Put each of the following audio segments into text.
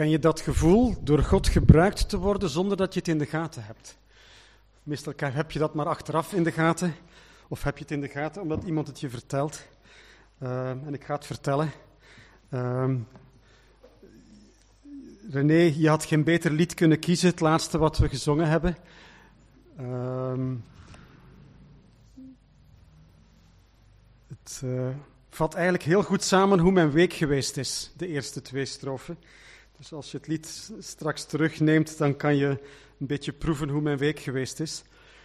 Ken je dat gevoel door God gebruikt te worden zonder dat je het in de gaten hebt? Meestal heb je dat maar achteraf in de gaten. Of heb je het in de gaten omdat iemand het je vertelt. En ik ga het vertellen. René, je had geen beter lied kunnen kiezen, het laatste wat we gezongen hebben. Het vat eigenlijk heel goed samen hoe mijn week geweest is, de eerste 2 strofen. Dus als je het lied straks terugneemt, dan kan je een beetje proeven hoe mijn week geweest is.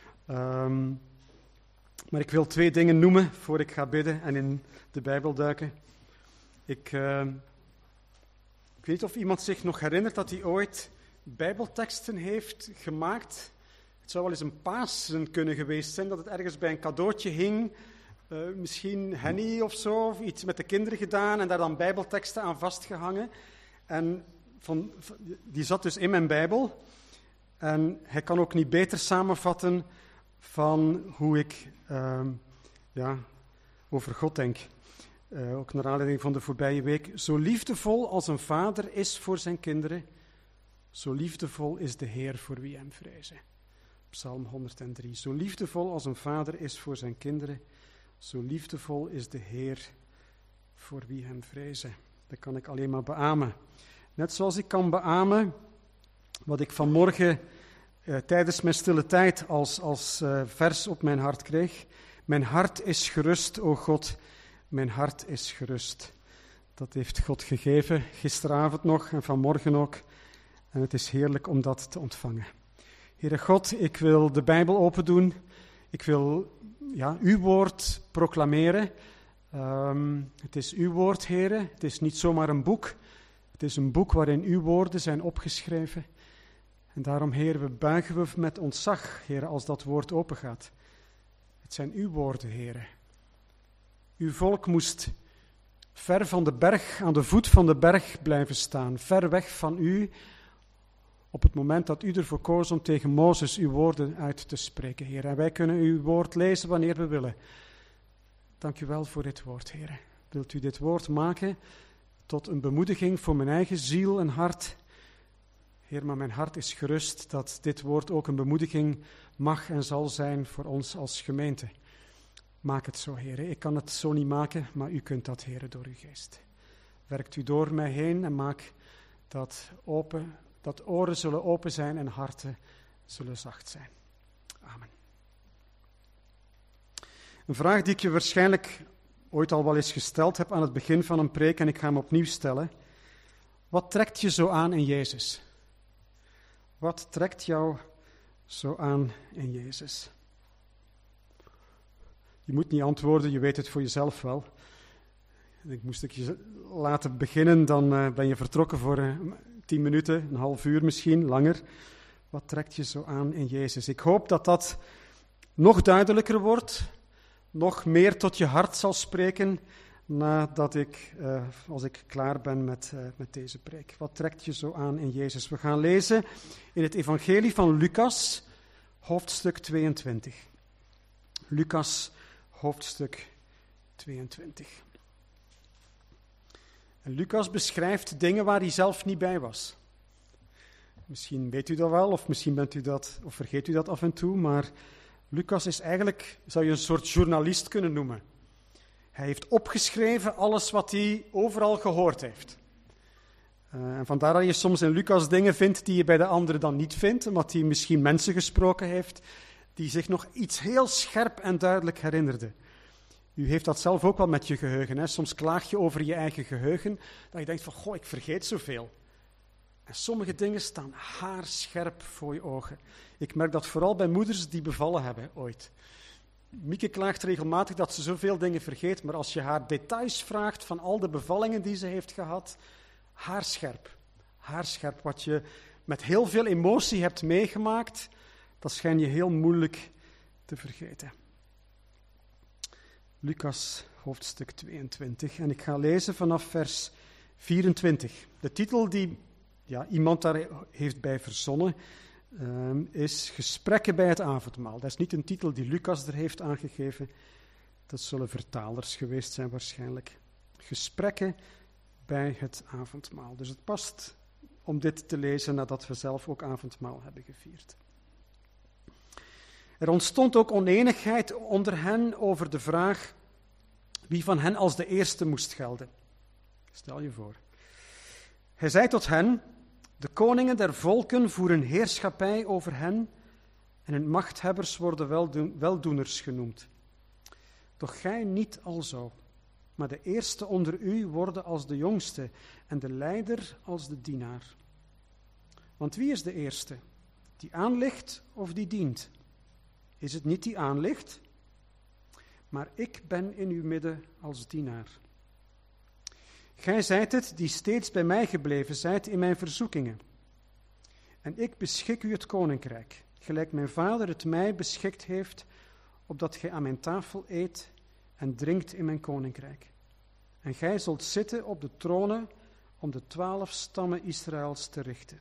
Maar ik wil 2 dingen noemen voor ik ga bidden en in de Bijbel duiken. Ik weet niet of iemand zich nog herinnert dat hij ooit Bijbelteksten heeft gemaakt. Het zou wel eens een Pasen kunnen geweest zijn, dat het ergens bij een cadeautje hing. Misschien Henny of zo, of iets met de kinderen gedaan en daar dan Bijbelteksten aan vastgehangen. En die zat dus in mijn Bijbel. En hij kan ook niet beter samenvatten van hoe ik over God denk. Ook naar aanleiding van de voorbije week. Zo liefdevol als een vader is voor zijn kinderen, zo liefdevol is de Heer voor wie hem vrezen. Psalm 103. Zo liefdevol als een vader is voor zijn kinderen, zo liefdevol is de Heer voor wie hem vrezen. Dat kan ik alleen maar beamen. Net zoals ik kan beamen wat ik vanmorgen tijdens mijn stille tijd als vers op mijn hart kreeg. Mijn hart is gerust, o God, mijn hart is gerust. Dat heeft God gegeven, gisteravond nog en vanmorgen ook. En het is heerlijk om dat te ontvangen. Heere God, ik wil de Bijbel open doen. Ik wil uw woord proclameren. Het is uw woord, Heere. Het is niet zomaar een boek. Het is een boek waarin uw woorden zijn opgeschreven. En daarom, Heer, buigen we met ontzag, Heer, als dat woord opengaat. Het zijn uw woorden, Heer. Uw volk moest ver van de berg, aan de voet van de berg blijven staan, ver weg van u, op het moment dat u ervoor koos om tegen Mozes uw woorden uit te spreken, Heer. En wij kunnen uw woord lezen wanneer we willen. Dank u wel voor dit woord, Heer. Wilt u dit woord maken tot een bemoediging voor mijn eigen ziel en hart? Heer, maar mijn hart is gerust dat dit woord ook een bemoediging mag en zal zijn voor ons als gemeente. Maak het zo, Heer. Ik kan het zo niet maken, maar u kunt dat, Heer, door uw geest. Werkt u door mij heen en maak dat oren zullen open zijn en harten zullen zacht zijn. Amen. Een vraag die ik je waarschijnlijk ooit al wel eens gesteld heb aan het begin van een preek en ik ga hem opnieuw stellen. Wat trekt je zo aan in Jezus? Wat trekt jou zo aan in Jezus? Je moet niet antwoorden, je weet het voor jezelf wel. Moest ik je laten beginnen, dan ben je vertrokken voor 10 minuten, een half uur misschien, langer. Wat trekt je zo aan in Jezus? Ik hoop dat dat nog duidelijker wordt, nog meer tot je hart zal spreken, als ik klaar ben met deze preek. Wat trekt je zo aan in Jezus? We gaan lezen in het evangelie van Lucas, hoofdstuk 22. Lucas, hoofdstuk 22. En Lucas beschrijft dingen waar hij zelf niet bij was. Misschien weet u dat wel, of misschien of vergeet u dat af en toe, maar Lucas is eigenlijk, zou je een soort journalist kunnen noemen. Hij heeft opgeschreven alles wat hij overal gehoord heeft. En vandaar dat je soms in Lucas dingen vindt die je bij de anderen dan niet vindt, omdat hij misschien mensen gesproken heeft die zich nog iets heel scherp en duidelijk herinnerden. U heeft dat zelf ook wel met je geheugen. Hè? Soms klaag je over je eigen geheugen, dat je denkt van, ik vergeet zoveel. En sommige dingen staan haarscherp voor je ogen. Ik merk dat vooral bij moeders die bevallen hebben ooit. Mieke klaagt regelmatig dat ze zoveel dingen vergeet, maar als je haar details vraagt van al de bevallingen die ze heeft gehad, haarscherp. Haarscherp, wat je met heel veel emotie hebt meegemaakt, dat schijn je heel moeilijk te vergeten. Lucas, hoofdstuk 22, en ik ga lezen vanaf vers 24. De titel die iemand daar heeft bij verzonnen, is Gesprekken bij het avondmaal. Dat is niet een titel die Lucas er heeft aangegeven. Dat zullen vertalers geweest zijn waarschijnlijk. Gesprekken bij het avondmaal. Dus het past om dit te lezen nadat we zelf ook avondmaal hebben gevierd. Er ontstond ook onenigheid onder hen over de vraag wie van hen als de eerste moest gelden. Stel je voor. Hij zei tot hen: de koningen der volken voeren heerschappij over hen en hun machthebbers worden weldoeners genoemd. Doch gij niet alzo, maar de eerste onder u worden als de jongste en de leider als de dienaar. Want wie is de eerste? Die aanligt of die dient? Is het niet die aanligt? Maar ik ben in uw midden als dienaar. Gij zijt het die steeds bij mij gebleven zijt in mijn verzoekingen. En ik beschik u het koninkrijk, gelijk mijn vader het mij beschikt heeft, opdat gij aan mijn tafel eet en drinkt in mijn koninkrijk. En gij zult zitten op de tronen om de 12 stammen Israëls te richten.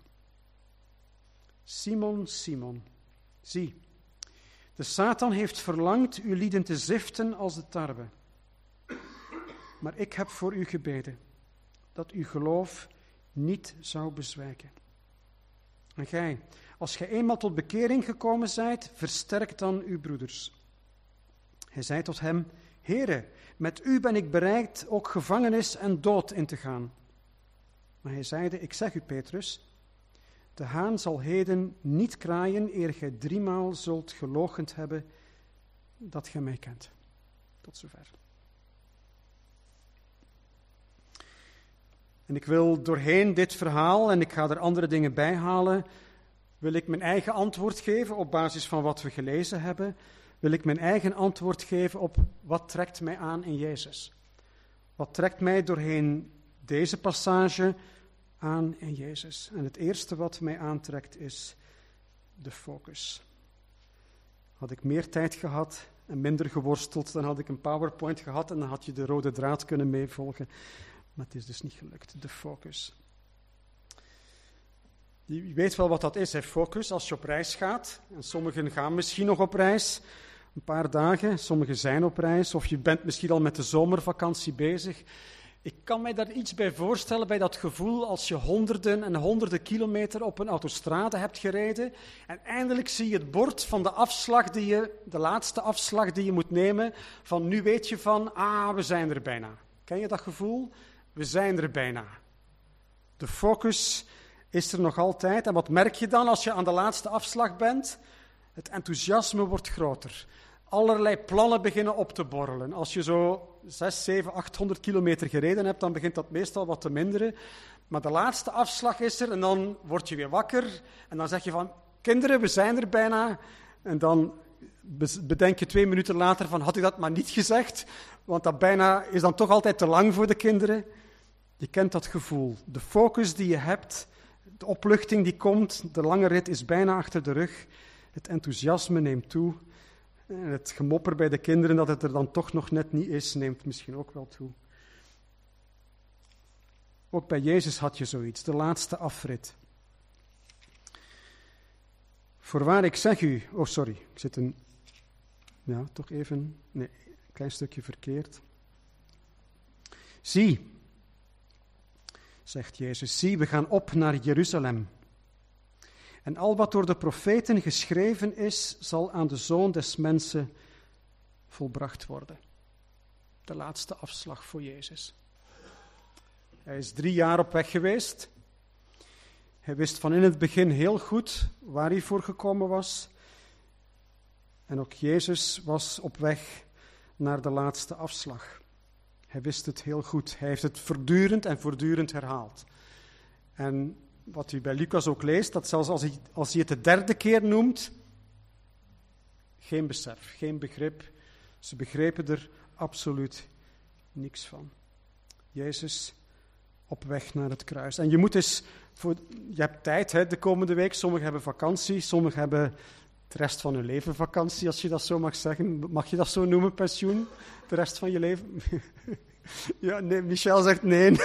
Simon, Simon, zie, de Satan heeft verlangd uw lieden te ziften als de tarwe. Maar ik heb voor u gebeden, dat uw geloof niet zou bezwijken. En gij, als gij eenmaal tot bekering gekomen zijt, versterk dan uw broeders. Hij zei tot hem: Heere, met u ben ik bereid ook gevangenis en dood in te gaan. Maar hij zeide: Ik zeg u, Petrus, de haan zal heden niet kraaien, eer gij 3 maal zult geloochend hebben dat gij mij kent. Tot zover. En ik wil doorheen dit verhaal, en ik ga er andere dingen bij halen, wil ik mijn eigen antwoord geven op basis van wat we gelezen hebben. Wil ik mijn eigen antwoord geven op wat trekt mij aan in Jezus. Wat trekt mij doorheen deze passage aan in Jezus. En het eerste wat mij aantrekt is de focus. Had ik meer tijd gehad en minder geworsteld, dan had ik een PowerPoint gehad en dan had je de rode draad kunnen meevolgen. Maar het is dus niet gelukt, de focus. Je weet wel wat dat is, hè, focus, als je op reis gaat. En sommigen gaan misschien nog op reis, een paar dagen. Sommigen zijn op reis, of je bent misschien al met de zomervakantie bezig. Ik kan mij daar iets bij voorstellen, bij dat gevoel als je honderden en honderden kilometer op een autostrade hebt gereden. En eindelijk zie je het bord van de laatste afslag die je moet nemen. Van nu weet je van, we zijn er bijna. Ken je dat gevoel? We zijn er bijna. De focus is er nog altijd. En wat merk je dan als je aan de laatste afslag bent? Het enthousiasme wordt groter. Allerlei plannen beginnen op te borrelen. Als je zo 6, 7, 800 kilometer gereden hebt, dan begint dat meestal wat te minderen. Maar de laatste afslag is er en dan word je weer wakker. En dan zeg je van, kinderen, we zijn er bijna. En dan bedenk je 2 minuten later van, had ik dat maar niet gezegd? Want dat bijna is dan toch altijd te lang voor de kinderen. Je kent dat gevoel. De focus die je hebt, de opluchting die komt, de lange rit is bijna achter de rug. Het enthousiasme neemt toe. En het gemopper bij de kinderen dat het er dan toch nog net niet is, neemt misschien ook wel toe. Ook bij Jezus had je zoiets, de laatste afrit. Voorwaar, ik zeg u... Oh, sorry, ik zit een... Ja, toch even... Nee, een klein stukje verkeerd. Zie, zegt Jezus, zie, we gaan op naar Jeruzalem. En al wat door de profeten geschreven is, zal aan de Zoon des Mensen volbracht worden. De laatste afslag voor Jezus. Hij is 3 jaar op weg geweest. Hij wist van in het begin heel goed waar hij voor gekomen was. En ook Jezus was op weg naar de laatste afslag. Hij wist het heel goed. Hij heeft het voortdurend herhaald. En wat u bij Lucas ook leest, dat zelfs als hij het de 3e keer noemt, geen besef, geen begrip. Ze begrepen er absoluut niks van. Jezus op weg naar het kruis. En je moet eens, je hebt tijd de komende week, sommigen hebben vakantie, sommigen hebben de rest van hun leven vakantie, als je dat zo mag zeggen. Mag je dat zo noemen, pensioen? De rest van je leven? Ja, nee, Michel zegt nee.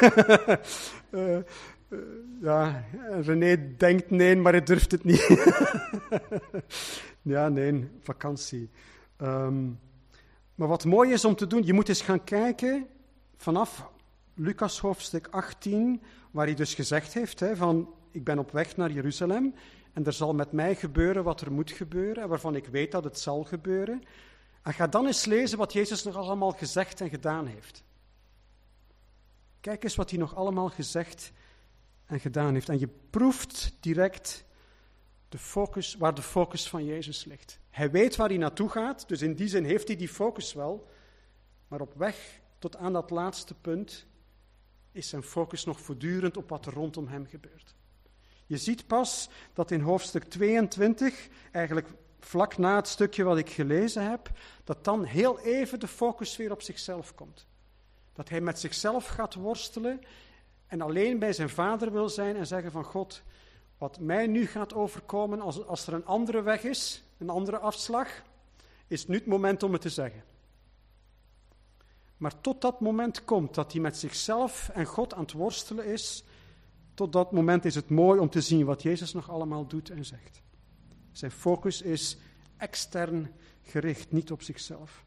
Ja, René denkt nee, maar hij durft het niet. Ja, nee, vakantie. Maar wat mooi is om te doen, je moet eens gaan kijken vanaf Lucas hoofdstuk 18, waar hij dus gezegd heeft, van ik ben op weg naar Jeruzalem en er zal met mij gebeuren wat er moet gebeuren en waarvan ik weet dat het zal gebeuren. En ga dan eens lezen wat Jezus nog allemaal gezegd en gedaan heeft. Kijk eens wat hij nog allemaal gezegd en gedaan heeft. En je proeft direct waar de focus van Jezus ligt. Hij weet waar hij naartoe gaat, dus in die zin heeft hij die focus wel. Maar op weg tot aan dat laatste punt is zijn focus nog voortdurend op wat er rondom hem gebeurt. Je ziet pas dat in hoofdstuk 22, eigenlijk vlak na het stukje wat ik gelezen heb, dat dan heel even de focus weer op zichzelf komt. Dat hij met zichzelf gaat worstelen en alleen bij zijn vader wil zijn en zeggen van God, wat mij nu gaat overkomen als er een andere weg is, een andere afslag, is nu het moment om het te zeggen. Maar tot dat moment komt dat hij met zichzelf en God aan het worstelen is, tot dat moment is het mooi om te zien wat Jezus nog allemaal doet en zegt. Zijn focus is extern gericht, niet op zichzelf.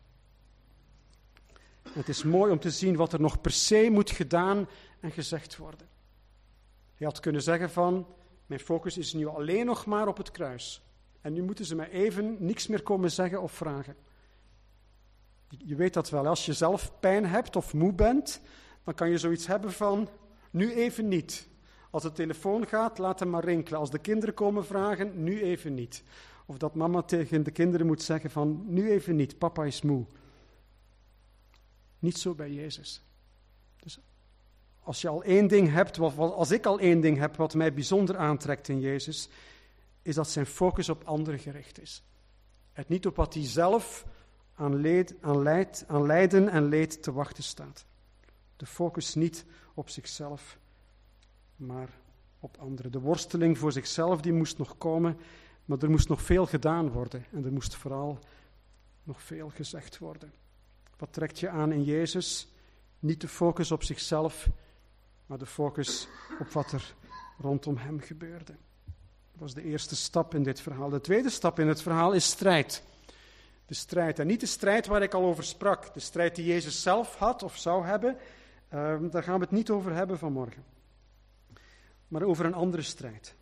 Het is mooi om te zien wat er nog per se moet gedaan en gezegd worden. Hij had kunnen zeggen van, mijn focus is nu alleen nog maar op het kruis. En nu moeten ze mij even niks meer komen zeggen of vragen. Je weet dat wel, als je zelf pijn hebt of moe bent, dan kan je zoiets hebben van, nu even niet. Als de telefoon gaat, laat hem maar rinkelen. Als de kinderen komen vragen, nu even niet. Of dat mama tegen de kinderen moet zeggen van, nu even niet, papa is moe. Niet zo bij Jezus. Dus als je al één ding hebt, als ik al één ding heb wat mij bijzonder aantrekt in Jezus, is dat zijn focus op anderen gericht is. En niet op wat hij zelf aan lijden en leed te wachten staat. De focus niet op zichzelf, maar op anderen. De worsteling voor zichzelf, die moest nog komen, maar er moest nog veel gedaan worden. En er moest vooral nog veel gezegd worden. Wat trekt je aan in Jezus? Niet de focus op zichzelf, maar de focus op wat er rondom hem gebeurde. Dat was de eerste stap in dit verhaal. De tweede stap in het verhaal is strijd. De strijd. En niet de strijd waar ik al over sprak. De strijd die Jezus zelf had of zou hebben. Daar gaan we het niet over hebben vanmorgen. Maar over een andere strijd.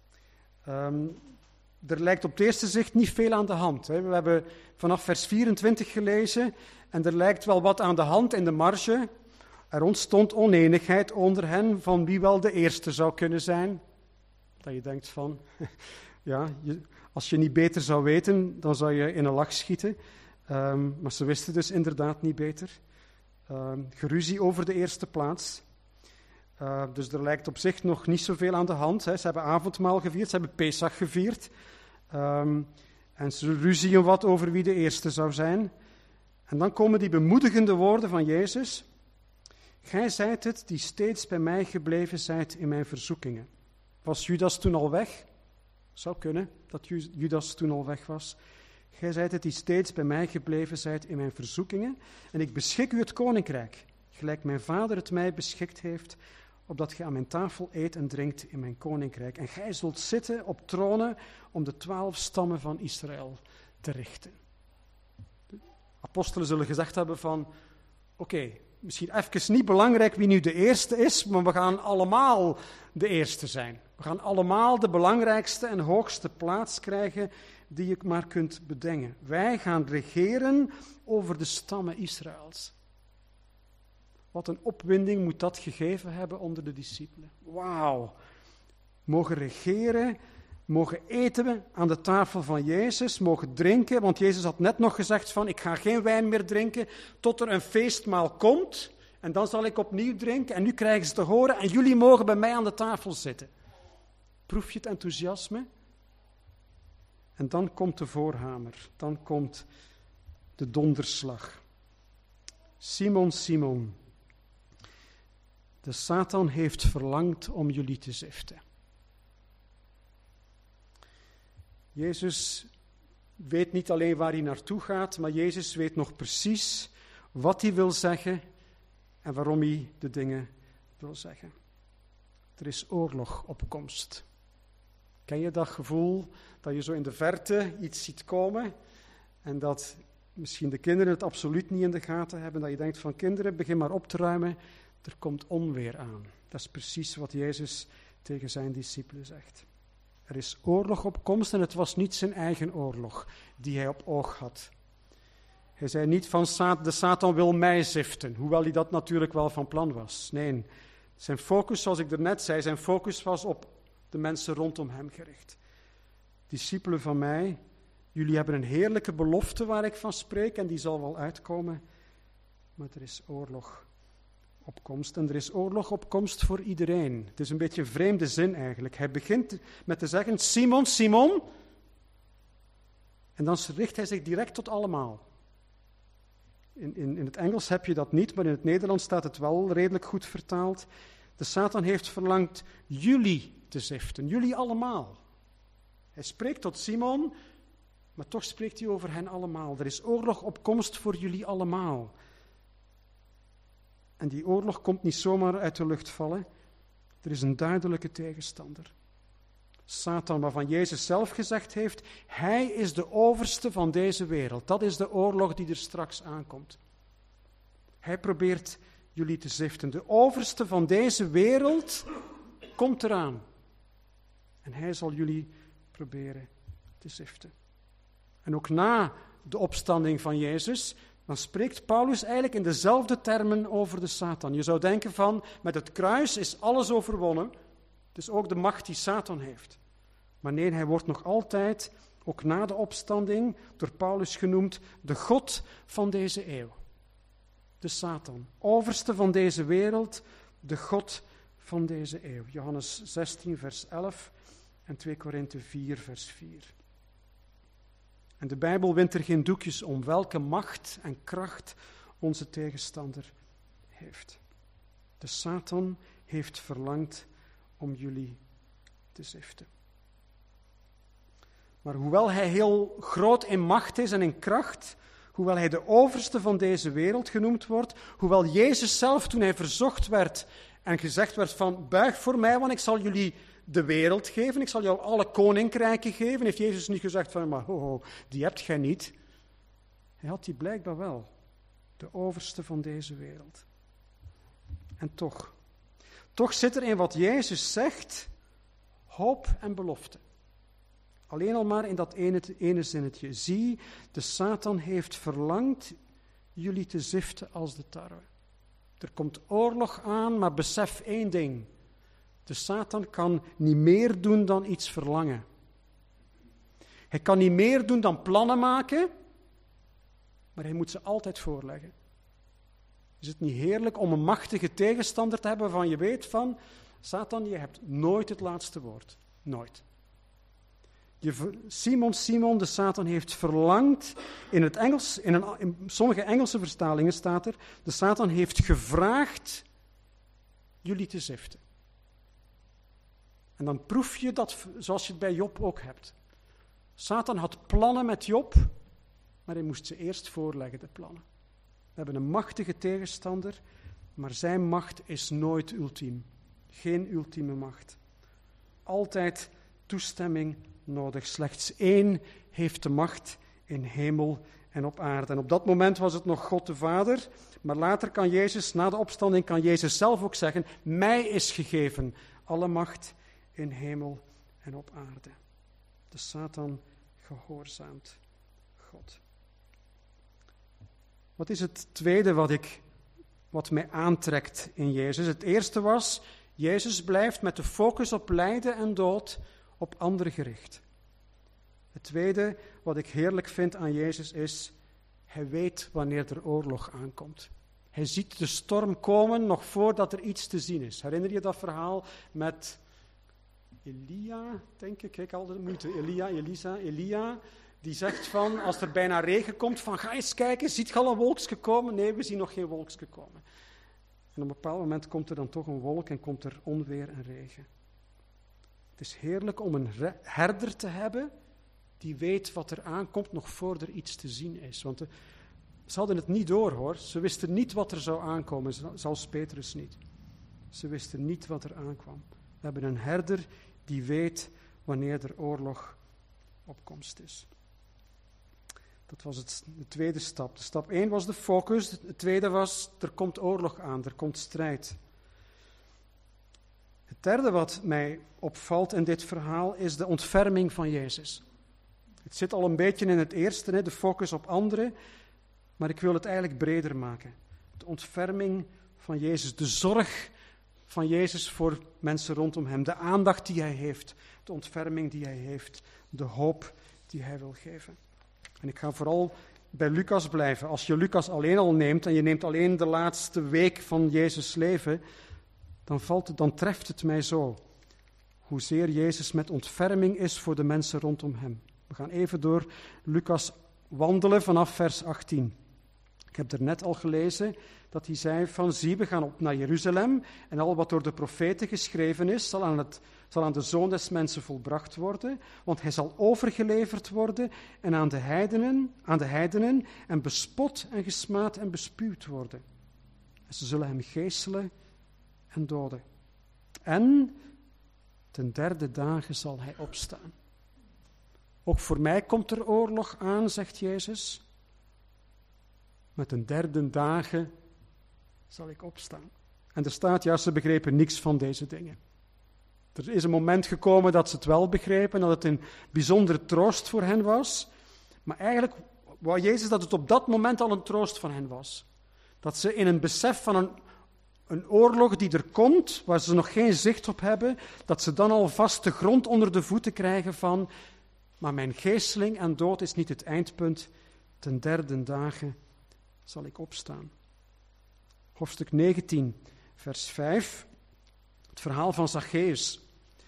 Er lijkt op het eerste zicht niet veel aan de hand. Hè. We hebben vanaf vers 24 gelezen en er lijkt wel wat aan de hand in de marge. Er ontstond oneenigheid onder hen van wie wel de eerste zou kunnen zijn. Dat je denkt van, ja, als je niet beter zou weten, dan zou je in een lach schieten. Maar ze wisten dus inderdaad niet beter. Geruzie over de eerste plaats. Dus er lijkt op zich nog niet zoveel aan de hand. Hè. Ze hebben avondmaal gevierd, ze hebben Pesach gevierd. En ze ruzien wat over wie de eerste zou zijn. En dan komen die bemoedigende woorden van Jezus. Gij zijt het die steeds bij mij gebleven zijt in mijn verzoekingen. Was Judas toen al weg? Zou kunnen dat Judas toen al weg was. Gij zijt het die steeds bij mij gebleven zijt in mijn verzoekingen. En ik beschik u het koninkrijk, gelijk mijn vader het mij beschikt heeft, opdat gij aan mijn tafel eet en drinkt in mijn koninkrijk. En gij zult zitten op tronen om de 12 stammen van Israël te richten. De apostelen zullen gezegd hebben van, oké, misschien even niet belangrijk wie nu de eerste is, maar we gaan allemaal de eerste zijn. We gaan allemaal de belangrijkste en hoogste plaats krijgen die je maar kunt bedenken. Wij gaan regeren over de stammen Israëls. Wat een opwinding moet dat gegeven hebben onder de discipelen. Wauw. Mogen regeren, mogen eten aan de tafel van Jezus, mogen drinken, want Jezus had net nog gezegd van, ik ga geen wijn meer drinken tot er een feestmaal komt en dan zal ik opnieuw drinken en nu krijgen ze te horen en jullie mogen bij mij aan de tafel zitten. Proef je het enthousiasme? En dan komt de voorhamer, dan komt de donderslag. Simon, Simon, de Satan heeft verlangd om jullie te ziften. Jezus weet niet alleen waar hij naartoe gaat, maar Jezus weet nog precies wat hij wil zeggen en waarom hij de dingen wil zeggen. Er is oorlog op komst. Ken je dat gevoel dat je zo in de verte iets ziet komen en dat misschien de kinderen het absoluut niet in de gaten hebben, dat je denkt van kinderen, begin maar op te ruimen, er komt onweer aan. Dat is precies wat Jezus tegen zijn discipelen zegt. Er is oorlog op komst en het was niet zijn eigen oorlog die hij op oog had. Hij zei niet van de Satan wil mij ziften, hoewel hij dat natuurlijk wel van plan was. Nee, zijn focus, zoals ik daarnet zei, zijn focus was op de mensen rondom hem gericht. Discipelen van mij, jullie hebben een heerlijke belofte waar ik van spreek en die zal wel uitkomen, maar er is oorlog op komst. En er is oorlog op komst voor iedereen. Het is een beetje een vreemde zin eigenlijk. Hij begint met te zeggen, Simon, Simon. En dan richt hij zich direct tot allemaal. In het Engels heb je dat niet, maar in het Nederlands staat het wel redelijk goed vertaald. De Satan heeft verlangd jullie te ziften, jullie allemaal. Hij spreekt tot Simon, maar toch spreekt hij over hen allemaal. Er is oorlog op komst voor jullie allemaal. En die oorlog komt niet zomaar uit de lucht vallen. Er is een duidelijke tegenstander. Satan, waarvan Jezus zelf gezegd heeft, hij is de overste van deze wereld. Dat is de oorlog die er straks aankomt. Hij probeert jullie te ziften. De overste van deze wereld komt eraan. En hij zal jullie proberen te ziften. En ook na de opstanding van Jezus, dan spreekt Paulus eigenlijk in dezelfde termen over de Satan. Je zou denken van, met het kruis is alles overwonnen. Het is ook de macht die Satan heeft. Maar nee, hij wordt nog altijd, ook na de opstanding, door Paulus genoemd, de god van deze eeuw. De Satan, overste van deze wereld, de god van deze eeuw. Johannes 16, vers 11 en 2 Korinthe 4, vers 4. En de Bijbel wint er geen doekjes om welke macht en kracht onze tegenstander heeft. De Satan heeft verlangd om jullie te ziften. Maar hoewel hij heel groot in macht is en in kracht, hoewel hij de overste van deze wereld genoemd wordt, hoewel Jezus zelf toen hij verzocht werd en gezegd werd van buig voor mij, want ik zal jullie de wereld geven, ik zal jou alle koninkrijken geven, heeft Jezus niet gezegd van maar die hebt gij niet. Hij had die blijkbaar wel, de overste van deze wereld. En toch zit er in wat Jezus zegt hoop en belofte. Alleen al maar in dat ene zinnetje. Zie, de Satan heeft verlangd jullie te ziften als de tarwe. Er komt oorlog aan, maar besef één ding. De Satan kan niet meer doen dan iets verlangen. Hij kan niet meer doen dan plannen maken, maar hij moet ze altijd voorleggen. Is het niet heerlijk om een machtige tegenstander te hebben waarvan je weet van, Satan, je hebt nooit het laatste woord. Nooit. Simon, de Satan heeft verlangd, in het Engels, in sommige Engelse vertalingen staat er, de Satan heeft gevraagd jullie te ziften. En dan proef je dat zoals je het bij Job ook hebt. Satan had plannen met Job, maar hij moest ze eerst voorleggen, de plannen. We hebben een machtige tegenstander, maar zijn macht is nooit ultiem. Geen ultieme macht. Altijd toestemming nodig. Slechts één heeft de macht in hemel en op aarde. En op dat moment was het nog God de Vader, maar later kan Jezus, na de opstanding, kan Jezus zelf ook zeggen, mij is gegeven alle macht in hemel en op aarde. De Satan gehoorzaamt God. Wat is het tweede wat mij aantrekt in Jezus? Het eerste was, Jezus blijft met de focus op lijden en dood op anderen gericht. Het tweede wat ik heerlijk vind aan Jezus is, hij weet wanneer er oorlog aankomt. Hij ziet de storm komen nog voordat er iets te zien is. Herinner je dat verhaal met Elia, denk ik? Kijk, altijd moeite. Elia, die zegt van, als er bijna regen komt, van ga eens kijken, ziet je al een wolkje komen? Nee, we zien nog geen wolkje komen. En op een bepaald moment komt er dan toch een wolk en komt er onweer en regen. Het is heerlijk om een herder te hebben die weet wat er aankomt nog voor er iets te zien is. Want ze hadden het niet door, hoor. Ze wisten niet wat er zou aankomen, zelfs Petrus niet. Ze wisten niet wat er aankwam. We hebben een herder die weet wanneer er oorlog op komst is. Dat was de tweede stap. De stap 1 was de focus. Het tweede was, er komt oorlog aan, er komt strijd. Het Het derde wat mij opvalt in dit verhaal is de ontferming van Jezus. Het zit al een beetje in het eerste, de focus op anderen, maar ik wil het eigenlijk breder maken. De ontferming van Jezus, de zorg van Jezus voor mensen rondom hem, de aandacht die hij heeft, de ontferming die hij heeft, de hoop die hij wil geven. En ik ga vooral bij Lucas blijven. Als je Lucas alleen al neemt en je neemt alleen de laatste week van Jezus' leven, dan treft het mij zo. Hoezeer Jezus met ontferming is voor de mensen rondom hem. We gaan even door Lucas wandelen vanaf vers 18. Ik heb er net al gelezen dat hij zei van zie, we gaan op naar Jeruzalem en al wat door de profeten geschreven is, zal aan de Zoon des Mensen volbracht worden, want hij zal overgeleverd worden en aan de heidenen en bespot en gesmaad en bespuwd worden. En ze zullen hem geeselen en doden. En ten derde dagen zal hij opstaan. Ook voor mij komt er oorlog aan, zegt Jezus. Met ten derde dagen zal ik opstaan. En er staat, ja, ze begrepen niks van deze dingen. Er is een moment gekomen dat ze het wel begrepen, dat het een bijzondere troost voor hen was. Maar eigenlijk wou Jezus dat het op dat moment al een troost van hen was. Dat ze in een besef van een oorlog die er komt, waar ze nog geen zicht op hebben, dat ze dan alvast de grond onder de voeten krijgen van, maar mijn geesteling en dood is niet het eindpunt, ten derde dagen zal ik opstaan. Hoofdstuk 19, vers 5, het verhaal van Zacchaeus.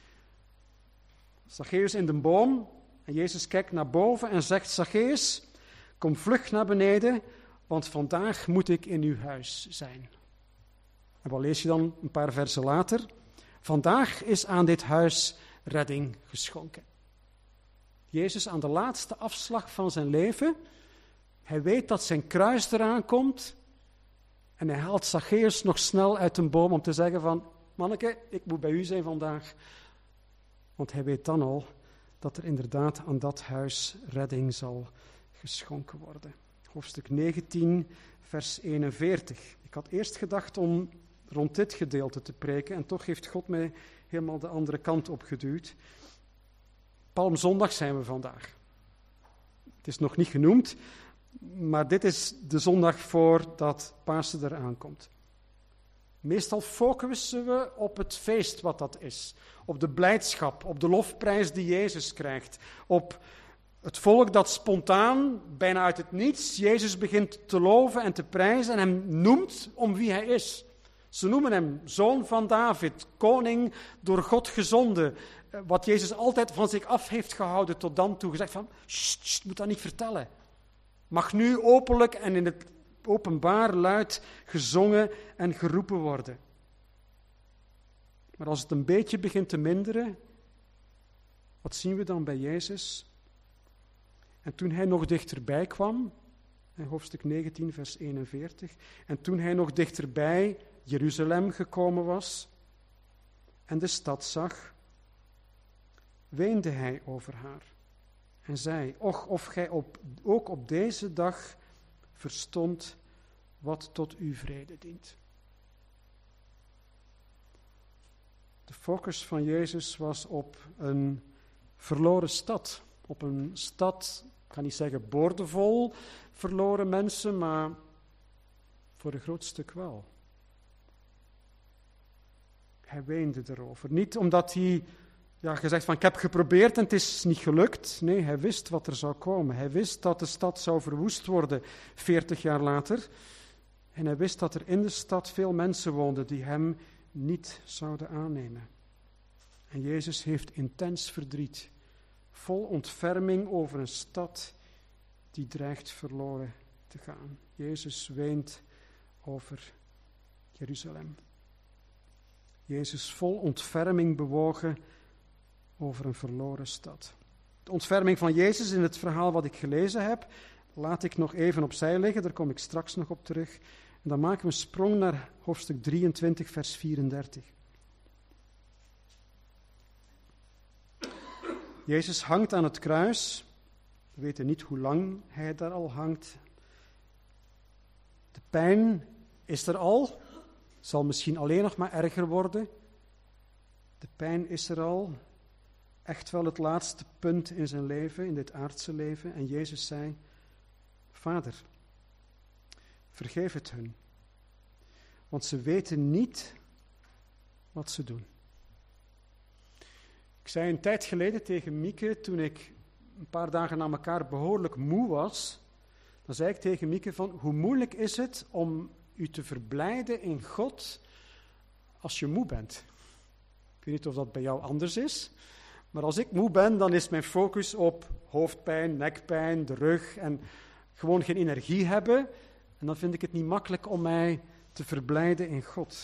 Zacchaeus in de boom, en Jezus kijkt naar boven en zegt, Zacchaeus, kom vlug naar beneden, want vandaag moet ik in uw huis zijn. En wat lees je dan een paar versen later? Vandaag is aan dit huis redding geschonken. Jezus aan de laatste afslag van zijn leven, hij weet dat zijn kruis eraan komt en hij haalt Zacchaeus nog snel uit een boom om te zeggen van, manneke, ik moet bij u zijn vandaag. Want hij weet dan al dat er inderdaad aan dat huis redding zal geschonken worden. Hoofdstuk 19, vers 41. Ik had eerst gedacht om rond dit gedeelte te preken en toch heeft God mij helemaal de andere kant opgeduwd. Palmzondag zijn we vandaag. Het is nog niet genoemd, maar dit is de zondag voordat Pasen eraan komt. Meestal focussen we op het feest wat dat is, op de blijdschap, op de lofprijs die Jezus krijgt, op het volk dat spontaan, bijna uit het niets, Jezus begint te loven en te prijzen en hem noemt om wie hij is. Ze noemen hem zoon van David, koning door God gezonden, wat Jezus altijd van zich af heeft gehouden tot dan toe, gezegd van, moet dat niet vertellen. Mag nu openlijk en in het openbaar luid gezongen en geroepen worden. Maar als het een beetje begint te minderen, wat zien we dan bij Jezus? En toen hij nog dichterbij kwam, in hoofdstuk 19, vers 41, en toen hij nog dichterbij Jeruzalem gekomen was en de stad zag, weende hij over haar en zei, och, of gij ook op deze dag verstond wat tot uw vrede dient. De focus van Jezus was op een verloren stad. Op een stad, ik ga niet zeggen boordevol verloren mensen, maar voor een groot stuk wel. Hij weende erover. Niet omdat hij gezegd van ik heb geprobeerd en het is niet gelukt. Nee, hij wist wat er zou komen. Hij wist dat de stad zou verwoest worden 40 jaar later. En hij wist dat er in de stad veel mensen woonden die hem niet zouden aannemen. En Jezus heeft intens verdriet, vol ontferming over een stad die dreigt verloren te gaan. Jezus weent over Jeruzalem. Jezus vol ontferming bewogen over een verloren stad. De ontferming van Jezus in het verhaal wat ik gelezen heb, laat ik nog even opzij liggen, daar kom ik straks nog op terug. En dan maken we een sprong naar hoofdstuk 23, vers 34. Jezus hangt aan het kruis. We weten niet hoe lang hij daar al hangt. De pijn is er al, zal misschien alleen nog maar erger worden. De pijn is er al, echt wel het laatste punt in zijn leven, in dit aardse leven. En Jezus zei, Vader, vergeef het hun, want ze weten niet wat ze doen. Ik zei een tijd geleden tegen Mieke, toen ik een paar dagen na elkaar behoorlijk moe was, dan zei ik tegen Mieke van, hoe moeilijk is het om u te verblijden in God als je moe bent? Ik weet niet of dat bij jou anders is, maar als ik moe ben, dan is mijn focus op hoofdpijn, nekpijn, de rug en gewoon geen energie hebben. En dan vind ik het niet makkelijk om mij te verblijden in God.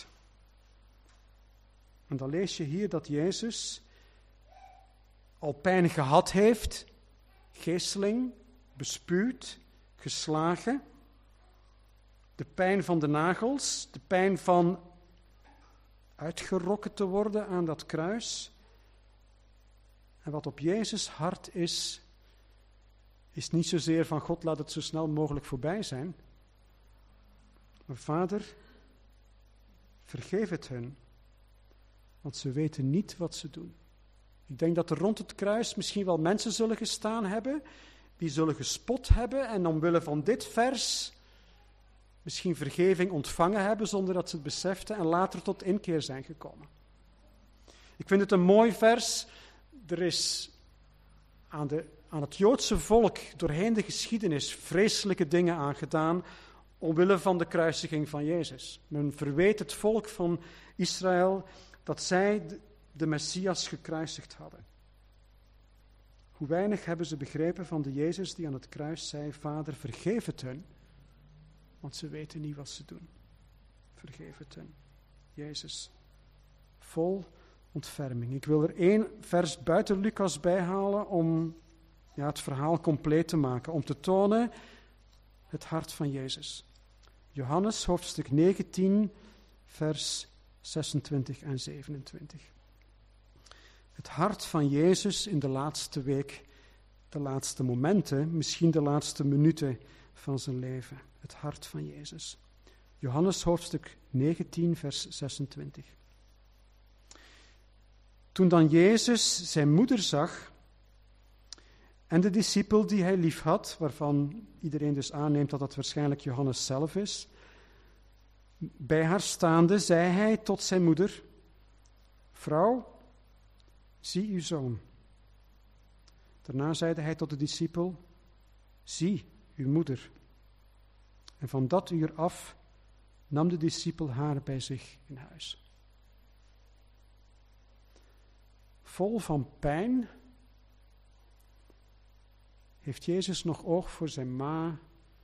En dan lees je hier dat Jezus al pijn gehad heeft, geesteling, bespuwd, geslagen, de pijn van de nagels, de pijn van uitgerokken te worden aan dat kruis. En wat op Jezus' hart is niet zozeer van God, laat het zo snel mogelijk voorbij zijn. Maar Vader, vergeef het hun, want ze weten niet wat ze doen. Ik denk dat er rond het kruis misschien wel mensen zullen gestaan hebben, die zullen gespot hebben en omwille van dit vers misschien vergeving ontvangen hebben zonder dat ze het beseften en later tot inkeer zijn gekomen. Ik vind het een mooi vers. Er is aan het Joodse volk doorheen de geschiedenis vreselijke dingen aangedaan omwille van de kruisiging van Jezus. Men verweet het volk van Israël dat zij de Messias gekruisigd hadden. Hoe weinig hebben ze begrepen van de Jezus die aan het kruis zei, Vader, vergeef het hun, want ze weten niet wat ze doen. Vergeef het hun. Jezus, vol ontferming. Ik wil er 1 vers buiten Lucas bijhalen om het verhaal compleet te maken, om te tonen het hart van Jezus. Johannes hoofdstuk 19, vers 26 en 27. Het hart van Jezus in de laatste week, de laatste momenten, misschien de laatste minuten van zijn leven. Het hart van Jezus. Johannes hoofdstuk 19, vers 26. Toen dan Jezus zijn moeder zag en de discipel die hij lief had, waarvan iedereen dus aanneemt dat dat waarschijnlijk Johannes zelf is, bij haar staande zei hij tot zijn moeder, vrouw, zie uw zoon. Daarna zeide hij tot de discipel, zie uw moeder. En van dat uur af nam de discipel haar bij zich in huis. Vol van pijn heeft Jezus nog oog voor zijn ma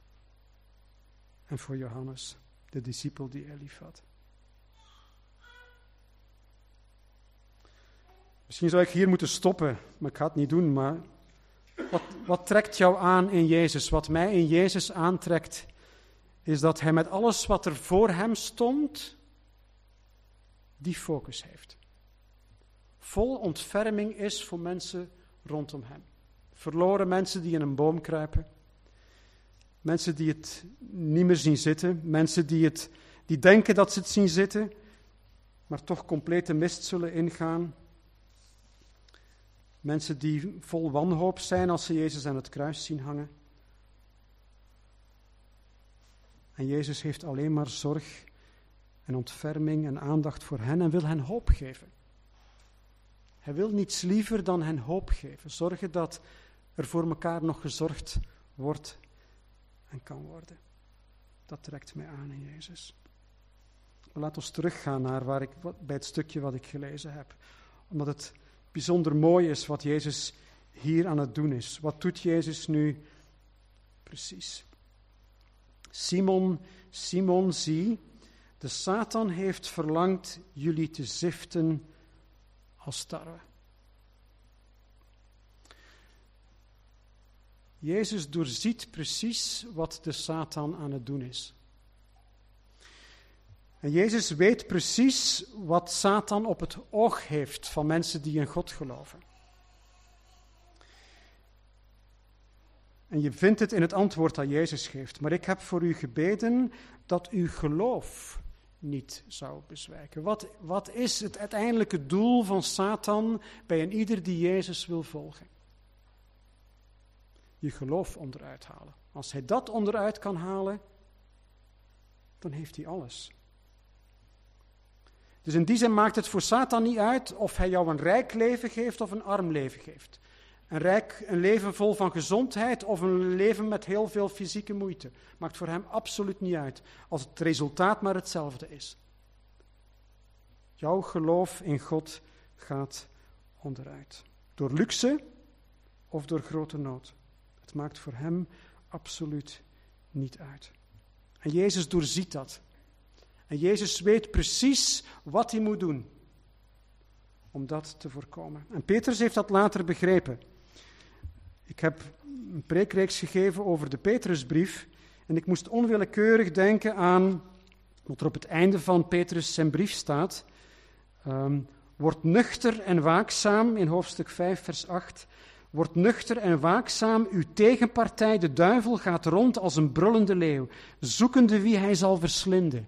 en voor Johannes, de discipel die hij lief had. Misschien zou ik hier moeten stoppen, maar ik ga het niet doen. Maar wat trekt jou aan in Jezus? Wat mij in Jezus aantrekt, is dat hij met alles wat er voor hem stond, die focus heeft. Vol ontferming is voor mensen rondom hem. Verloren mensen die in een boom kruipen. Mensen die het niet meer zien zitten. Mensen die denken dat ze het zien zitten, maar toch complete mist zullen ingaan. Mensen die vol wanhoop zijn als ze Jezus aan het kruis zien hangen. En Jezus heeft alleen maar zorg en ontferming en aandacht voor hen en wil hen hoop geven. Hij wil niets liever dan hen hoop geven. Zorgen dat er voor elkaar nog gezorgd wordt en kan worden. Dat trekt mij aan in Jezus. Laat ons teruggaan naar bij het stukje wat ik gelezen heb. Omdat het bijzonder mooi is wat Jezus hier aan het doen is. Wat doet Jezus nu precies? Simon, Simon, zie, de Satan heeft verlangd jullie te ziften als tarwe. Jezus doorziet precies wat de Satan aan het doen is. En Jezus weet precies wat Satan op het oog heeft van mensen die in God geloven. En je vindt het in het antwoord dat Jezus geeft. Maar ik heb voor u gebeden dat uw geloof niet zou bezwijken. Wat is het uiteindelijke doel van Satan bij een ieder die Jezus wil volgen? Je geloof onderuit halen. Als hij dat onderuit kan halen, dan heeft hij alles. Dus in die zin maakt het voor Satan niet uit of hij jou een rijk leven geeft of een arm leven geeft. Een leven vol van gezondheid of een leven met heel veel fysieke moeite. Maakt voor hem absoluut niet uit, als het resultaat maar hetzelfde is. Jouw geloof in God gaat onderuit. Door luxe of door grote nood. Het maakt voor hem absoluut niet uit. En Jezus doorziet dat. En Jezus weet precies wat hij moet doen om dat te voorkomen. En Petrus heeft dat later begrepen. Ik heb een preekreeks gegeven over de Petrusbrief en ik moest onwillekeurig denken aan wat er op het einde van Petrus zijn brief staat. Word nuchter en waakzaam, in hoofdstuk 5, vers 8. Word nuchter en waakzaam, uw tegenpartij, de duivel, gaat rond als een brullende leeuw, zoekende wie hij zal verslinden.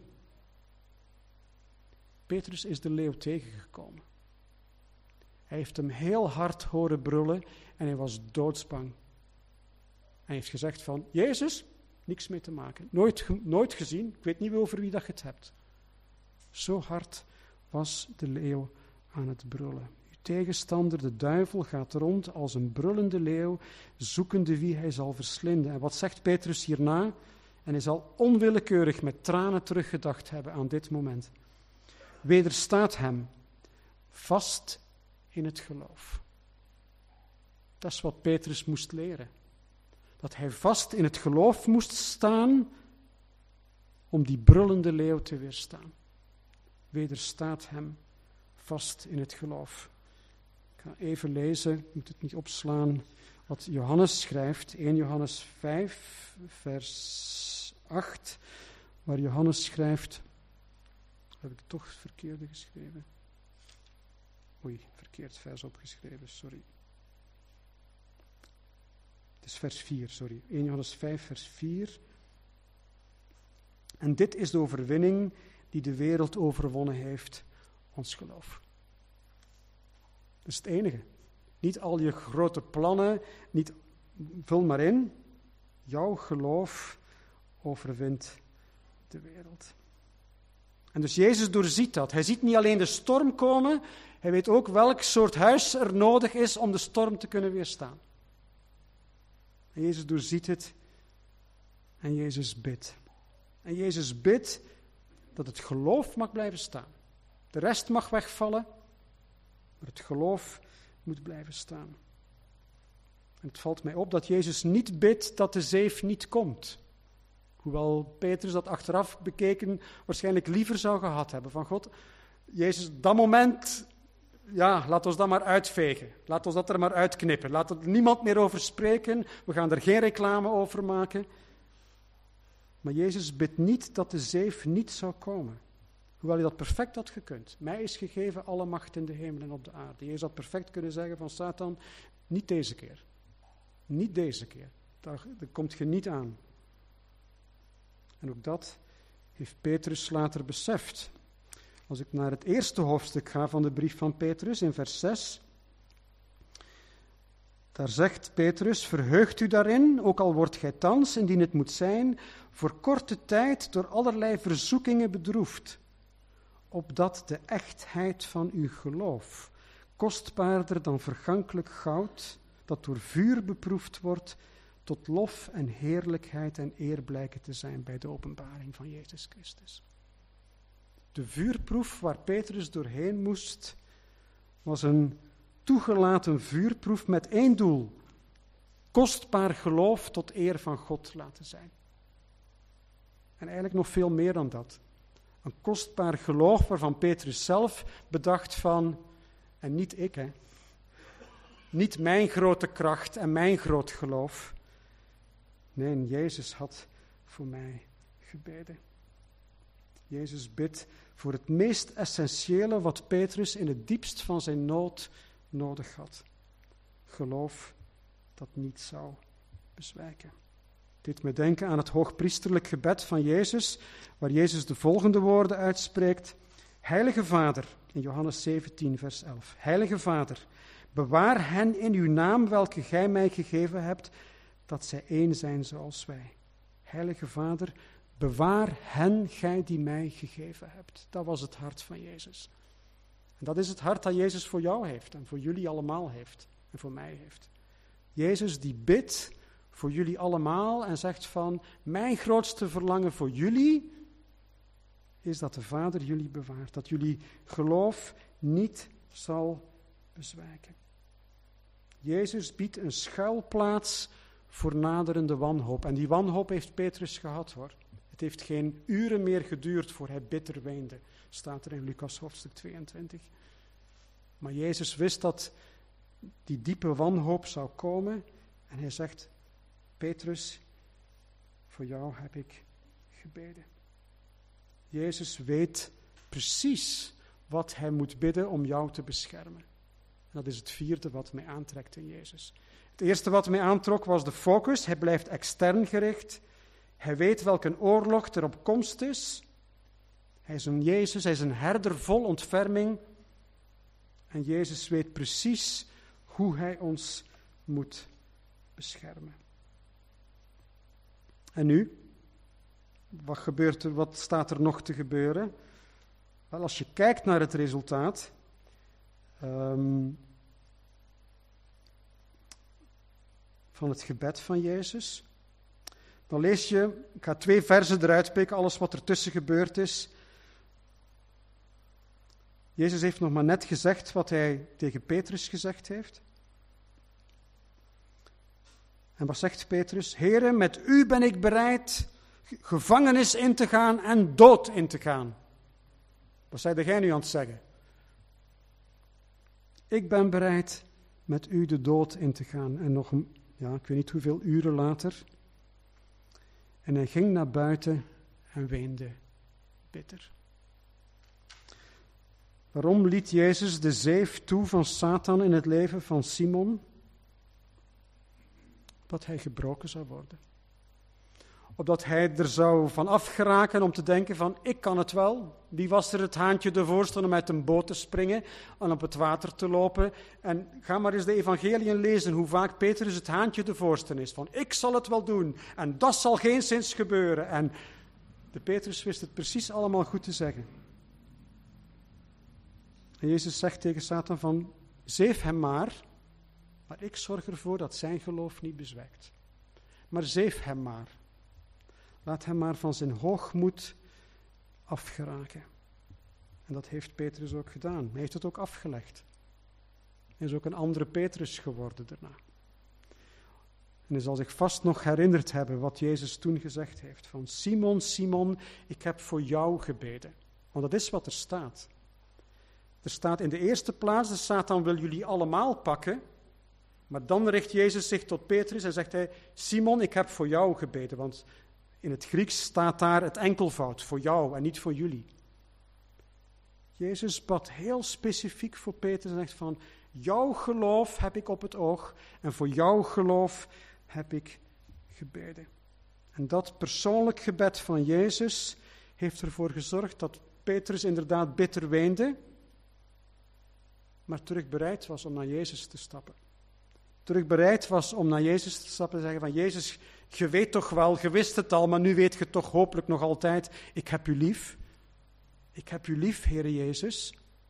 Petrus is de leeuw tegengekomen. Hij heeft hem heel hard horen brullen en hij was doodsbang. Hij heeft gezegd van, Jezus, niks mee te maken. Nooit gezien, ik weet niet over wie dat je het hebt. Zo hard was de leeuw aan het brullen. Uw tegenstander, de duivel, gaat rond als een brullende leeuw, zoekende wie hij zal verslinden. En wat zegt Petrus hierna? En hij zal onwillekeurig met tranen teruggedacht hebben aan dit moment. Wederstaat hem, vast in het geloof. Dat is wat Petrus moest leren. Dat hij vast in het geloof moest staan om die brullende leeuw te weerstaan. Wederstaat hem vast in het geloof. Ik ga even lezen, ik moet het niet opslaan, wat Johannes schrijft. 1 Johannes 5, vers 8, waar Johannes schrijft... Heb ik toch het verkeerde geschreven? Oei, verkeerd vers opgeschreven, sorry. Het is vers 4, sorry. 1 Johannes 5, vers 4. En dit is de overwinning die de wereld overwonnen heeft, ons geloof. Dat is het enige. Niet al je grote plannen, niet, vul maar in. Jouw geloof overwint de wereld. En dus Jezus doorziet dat. Hij ziet niet alleen de storm komen, hij weet ook welk soort huis er nodig is om de storm te kunnen weerstaan. En Jezus doorziet het en Jezus bidt. En Jezus bidt dat het geloof mag blijven staan. De rest mag wegvallen, maar het geloof moet blijven staan. En het valt mij op dat Jezus niet bidt dat de zeef niet komt. Hoewel Petrus dat achteraf bekeken waarschijnlijk liever zou gehad hebben. Van God, Jezus, dat moment, ja, laat ons dat maar uitvegen. Laat ons dat er maar uitknippen. Laat er niemand meer over spreken. We gaan er geen reclame over maken. Maar Jezus bidt niet dat de zeef niet zou komen. Hoewel hij dat perfect had gekund. Mij is gegeven alle macht in de hemel en op de aarde. Jezus had perfect kunnen zeggen van Satan, niet deze keer. Niet deze keer. Daar komt je niet aan. En ook dat heeft Petrus later beseft. Als ik naar het eerste hoofdstuk ga van de brief van Petrus, in vers 6. Daar zegt Petrus, verheugt u daarin, ook al wordt gij thans, indien het moet zijn, voor korte tijd door allerlei verzoekingen bedroefd, opdat de echtheid van uw geloof, kostbaarder dan vergankelijk goud, dat door vuur beproefd wordt, tot lof en heerlijkheid en eer blijken te zijn bij de openbaring van Jezus Christus. De vuurproef waar Petrus doorheen moest, was een toegelaten vuurproef met één doel: kostbaar geloof tot eer van God laten zijn. En eigenlijk nog veel meer dan dat. Een kostbaar geloof waarvan Petrus zelf bedacht van, en niet ik, hè. Niet mijn grote kracht en mijn groot geloof. Nee, Jezus had voor mij gebeden. Jezus bidt voor het meest essentiële wat Petrus in het diepst van zijn nood nodig had. Geloof dat niet zou bezwijken. deed me denken aan het hoogpriesterlijk gebed van Jezus, waar Jezus de volgende woorden uitspreekt. Heilige Vader, in Johannes 17, vers 11. Heilige Vader, bewaar hen in uw naam, welke gij mij gegeven hebt, dat zij één zijn zoals wij. Heilige Vader, bewaar hen, gij die mij gegeven hebt. Dat was het hart van Jezus. En dat is het hart dat Jezus voor jou heeft en voor jullie allemaal heeft en voor mij heeft. Jezus die bidt voor jullie allemaal en zegt van, mijn grootste verlangen voor jullie is dat de Vader jullie bewaart, dat jullie geloof niet zal bezwijken. Jezus biedt een schuilplaats voor naderende wanhoop. En die wanhoop heeft Petrus gehad, hoor. Het heeft geen uren meer geduurd voor hij bitter weende, staat er in Lucas hoofdstuk 22. Maar Jezus wist dat die diepe wanhoop zou komen en hij zegt, Petrus, voor jou heb ik gebeden. Jezus weet precies wat hij moet bidden om jou te beschermen. En dat is het vierde wat mij aantrekt in Jezus. Het eerste wat mij aantrok was de focus. Hij blijft extern gericht. Hij weet welke oorlog er op komst is. Hij is een Jezus, hij is een herder vol ontferming. En Jezus weet precies hoe hij ons moet beschermen. En nu? Wat gebeurt er? Wat staat er nog te gebeuren? Wel, als je kijkt naar het resultaat, van het gebed van Jezus, dan lees je, ik ga 2 versen eruit pikken, alles wat ertussen gebeurd is. Jezus heeft nog maar net gezegd wat hij tegen Petrus gezegd heeft. En wat zegt Petrus? Heere, met u ben ik bereid gevangenis in te gaan en dood in te gaan. Wat zei jij nu aan het zeggen? Ik ben bereid met u de dood in te gaan. En nog, ik weet niet hoeveel uren later. En hij ging naar buiten en weende bitter. Waarom liet Jezus de zeef toe van Satan in het leven van Simon? Dat hij gebroken zou worden. Opdat hij er zou van afgeraken om te denken van, ik kan het wel. Wie was er het haantje de voorste om uit een boot te springen en op het water te lopen? En ga maar eens de evangeliën lezen, hoe vaak Petrus het haantje de voorste is. Van, ik zal het wel doen en dat zal geenszins gebeuren. En de Petrus wist het precies allemaal goed te zeggen. En Jezus zegt tegen Satan van, zeef hem maar ik zorg ervoor dat zijn geloof niet bezwijkt. Maar zeef hem maar. Laat hem maar van zijn hoogmoed afgeraken. En dat heeft Petrus ook gedaan. Hij heeft het ook afgelegd. Hij is ook een andere Petrus geworden daarna. En hij zal zich vast nog herinnerd hebben wat Jezus toen gezegd heeft. Van Simon, Simon, ik heb voor jou gebeden. Want dat is wat er staat. Er staat in de eerste plaats, de Satan wil jullie allemaal pakken. Maar dan richt Jezus zich tot Petrus en zegt hij, Simon, ik heb voor jou gebeden. Want in het Grieks staat daar het enkelvoud, voor jou en niet voor jullie. Jezus bad heel specifiek voor Petrus en zegt van, jouw geloof heb ik op het oog en voor jouw geloof heb ik gebeden. En dat persoonlijk gebed van Jezus heeft ervoor gezorgd dat Petrus inderdaad bitter weende, maar terug bereid was om naar Jezus te stappen. Terug bereid was om naar Jezus te stappen en zeggen van, Jezus, je weet toch wel, je wist het al, maar nu weet je toch hopelijk nog altijd, ik heb u lief. Ik heb u lief, Heere Jezus.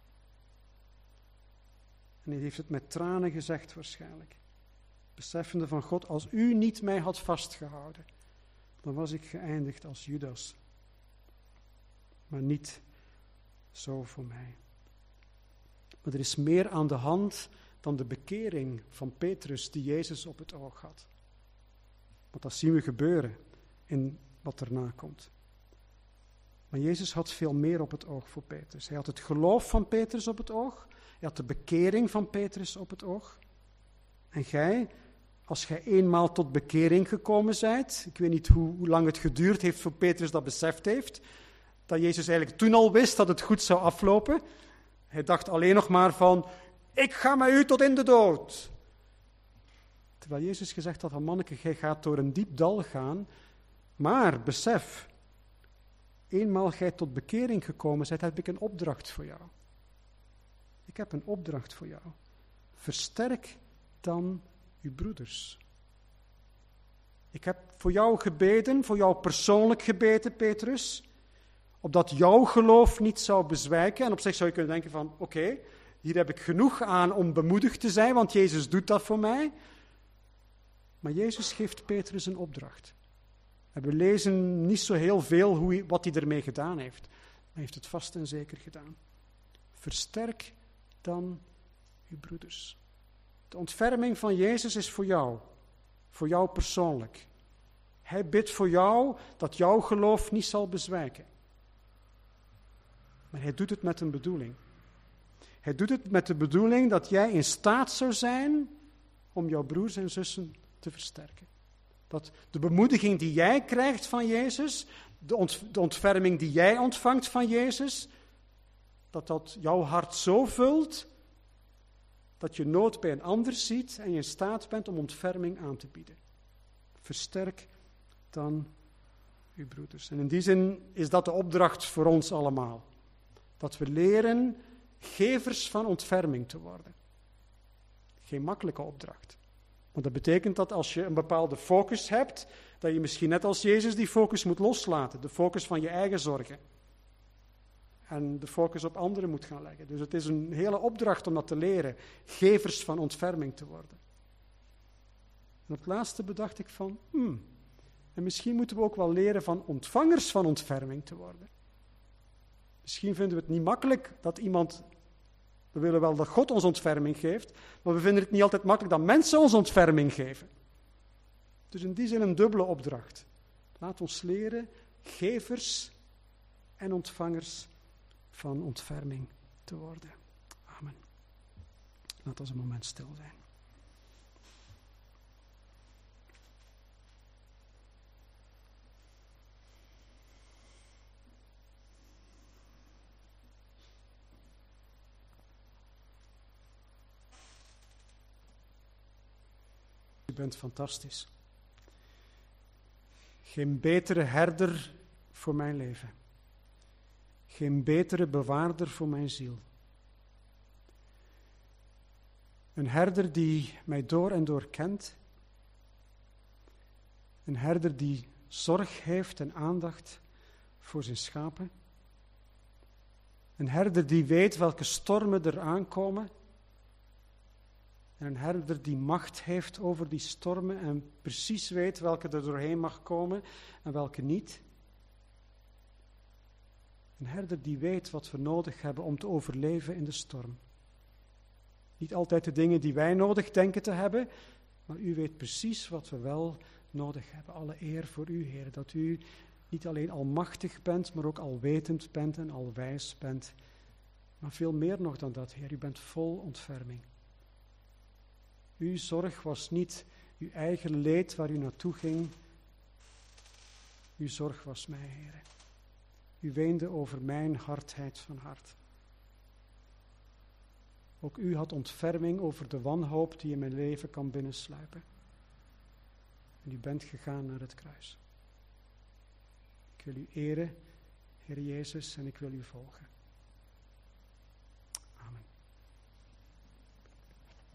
En hij heeft het met tranen gezegd waarschijnlijk. Beseffende van God, als u niet mij had vastgehouden, dan was ik geëindigd als Judas. Maar niet zo voor mij. Maar er is meer aan de hand dan de bekering van Petrus die Jezus op het oog had. Want dat zien we gebeuren in wat erna komt. Maar Jezus had veel meer op het oog voor Petrus. Hij had het geloof van Petrus op het oog. Hij had de bekering van Petrus op het oog. En jij, als jij eenmaal tot bekering gekomen bent, ik weet niet hoe lang het geduurd heeft voor Petrus dat beseft heeft, dat Jezus eigenlijk toen al wist dat het goed zou aflopen. Hij dacht alleen nog maar van, ik ga met u tot in de dood. Terwijl Jezus gezegd had van manneke, jij gaat door een diep dal gaan, maar besef, eenmaal gij tot bekering gekomen bent, heb ik een opdracht voor jou. Ik heb een opdracht voor jou. Versterk dan uw broeders. Ik heb voor jou gebeden, voor jou persoonlijk gebeden, Petrus, opdat jouw geloof niet zou bezwijken. En op zich zou je kunnen denken van, oké, hier heb ik genoeg aan om bemoedigd te zijn, want Jezus doet dat voor mij. Maar Jezus geeft Petrus een opdracht. En we lezen niet zo heel veel wat hij ermee gedaan heeft. Maar hij heeft het vast en zeker gedaan. Versterk dan uw broeders. De ontferming van Jezus is voor jou persoonlijk. Hij bidt voor jou dat jouw geloof niet zal bezwijken. Maar hij doet het met een bedoeling. Hij doet het met de bedoeling dat jij in staat zou zijn om jouw broers en zussen te versterken. Dat de bemoediging die jij krijgt van Jezus, de ontferming die jij ontvangt van Jezus, dat jouw hart zo vult dat je nood bij een ander ziet en je in staat bent om ontferming aan te bieden. Versterk dan uw broeders. En in die zin is dat de opdracht voor ons allemaal. Dat we leren gevers van ontferming te worden. Geen makkelijke opdracht. Want dat betekent dat als je een bepaalde focus hebt, dat je misschien net als Jezus die focus moet loslaten. De focus van je eigen zorgen. En de focus op anderen moet gaan leggen. Dus het is een hele opdracht om dat te leren. Gevers van ontferming te worden. En op het laatste bedacht ik van, en misschien moeten we ook wel leren van ontvangers van ontferming te worden. Misschien vinden we het niet makkelijk dat iemand, we willen wel dat God ons ontferming geeft, maar we vinden het niet altijd makkelijk dat mensen ons ontferming geven. Dus in die zin een dubbele opdracht. Laat ons leren gevers en ontvangers van ontferming te worden. Amen. Laat ons een moment stil zijn. U bent fantastisch. Geen betere herder voor mijn leven. Geen betere bewaarder voor mijn ziel. Een herder die mij door en door kent. Een herder die zorg heeft en aandacht voor zijn schapen. Een herder die weet welke stormen er aankomen. En een herder die macht heeft over die stormen en precies weet welke er doorheen mag komen en welke niet. Een herder die weet wat we nodig hebben om te overleven in de storm. Niet altijd de dingen die wij nodig denken te hebben, maar u weet precies wat we wel nodig hebben. Alle eer voor u, Heer, dat u niet alleen almachtig bent, maar ook alwetend bent en alwijs bent. Maar veel meer nog dan dat, Heer, u bent vol ontferming. Uw zorg was niet uw eigen leed waar u naartoe ging. Uw zorg was mij, Heer. U weende over mijn hardheid van hart. Ook u had ontferming over de wanhoop die in mijn leven kan binnensluipen. En u bent gegaan naar het kruis. Ik wil u eren, Heer Jezus, en ik wil u volgen.